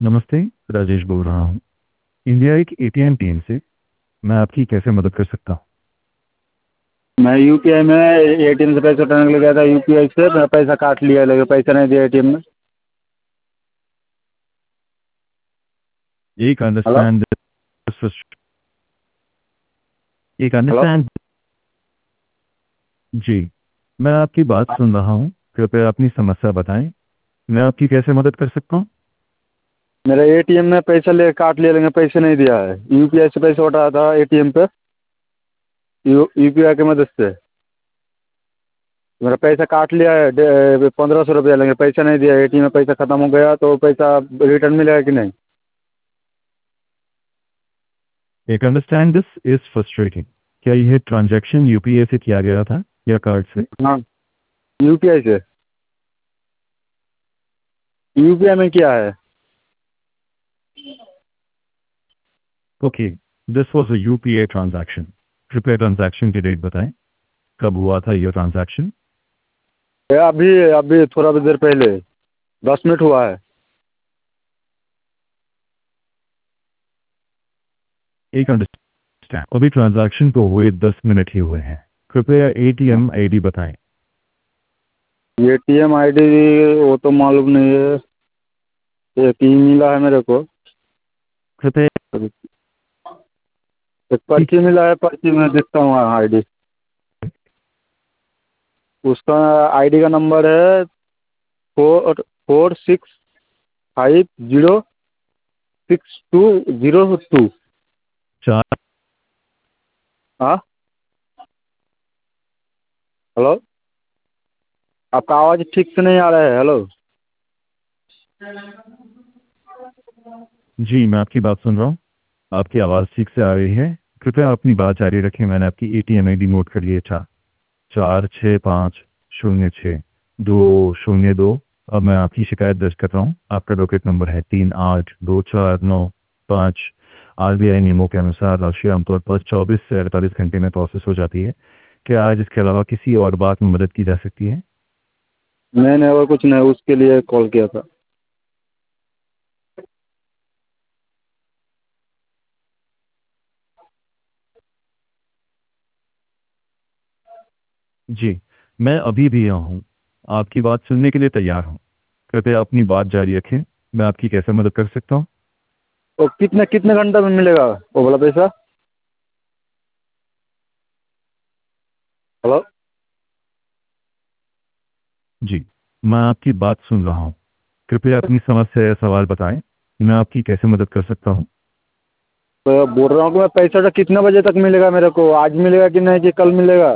नमस्ते। राजेश बोल रहा हूँ, इंडिया एक एटीएम टीम से। मैं आपकी कैसे मदद कर सकता हूँ? मैं यूपीआई में एटीएम से पैसा उठाने के लिए गया था। यूपीआई से मैं पैसा काट लिया, लेकिन पैसा नहीं दिया एटीएम में। एक हेलो। अंडरस्टैंड एक हेलो। अंडरस्टैंड जी, मैं आपकी बात सुन रहा हूँ। कृपया अपनी समस्या बताएं। मैं आपकी कैसे मदद कर सकता हूँ? मेरा एटीएम में पैसा ले काट लिया, लेकिन पैसे नहीं दिया है। यूपीआई से पैसा उठाया था एटीएम पे, यूपीआई की मदद से। मेरा पैसा काट लिया है 1500 रुपया, लेकिन पैसा नहीं दिया। एटीएम में पैसा खत्म हो गया, तो पैसा रिटर्न मिलेगा कि नहीं? एक अंडरस्टैंड दिस इज फ्रस्ट्रेटिंग। क्या यह ट्रांजैक्शन यूपीआई से किया गया था या कार्ड से? हाँ, यूपीआई से। यूपीआई में क्या है? Okay, this was a UPI transaction. कृपया ट्रांजैक्शन की डेट बताएं। कब हुआ था यह ट्रांजैक्शन? अभी अभी थोड़ा देर पहले, 10 मिनट हुआ है। एक अंडरस्टैंड, अभी ट्रांजैक्शन को हुए 10 मिनट ही हुए हैं। कृपया एटीएम आईडी बताएं। एटीएम आईडी वो तो मालूम नहीं है। एक ही मिला है मेरे को। कृपया एक पर्ची मिला है, पर्ची में देखता हूँ आईडी। उसका आईडी का नंबर है 46506202। चार हाँ। हेलो। आपका आवाज़ ठीक से नहीं आ रहा है। हेलो। जी, मैं आपकी बात सुन रहा हूँ। आपकी आवाज़ ठीक से आ रही है। कृपया अपनी बात जारी रखें। मैंने आपकी एटीएम आईडी नोट कर लिया था, 46500202। अब मैं आपकी शिकायत दर्ज कर रहा हूँ। आपका डॉकेट नंबर है 382495। आरबीआई नियमों के अनुसार राशि आमतौर पर 24 से 48 घंटे में प्रोसेस हो जाती है। क्या आज इसके अलावा किसी और बात में मदद की जा सकती है? मैंने और कुछ नहीं, उसके लिए कॉल किया था। जी, मैं अभी भी यहाँ हूँ। आपकी बात सुनने के लिए तैयार हूँ। कृपया अपनी बात जारी रखें। मैं आपकी कैसे मदद कर सकता हूँ? तो कितने कितने घंटे में मिलेगा वो वाला पैसा? हेलो। जी, मैं आपकी बात सुन रहा हूँ। कृपया अपनी समस्या या सवाल बताएं। मैं आपकी कैसे मदद कर सकता हूँ? तो बोल रहा हूँ कि मैं पैसा कितने बजे तक मिलेगा मेरे को? आज मिलेगा कि नहीं, कि कल मिलेगा?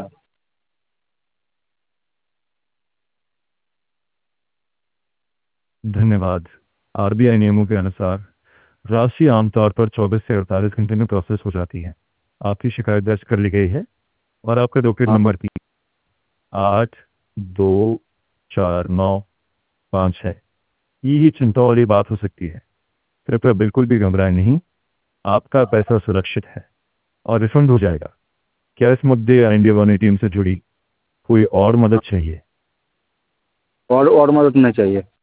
धन्यवाद। आरबीआई नियमों के अनुसार राशि आमतौर पर 24 से 48 घंटे में प्रोसेस हो जाती है। आपकी शिकायत दर्ज कर ली गई है और आपका डॉकेट हाँ। नंबर 382495 है। यही चिंता वाली बात हो सकती है। कृपया बिल्कुल भी घबराएं नहीं। आपका पैसा सुरक्षित है और रिफंड हो जाएगा। क्या इस मुद्दे या इंडिया वन एटीएम से जुड़ी कोई और मदद चाहिए? और मदद नहीं चाहिए।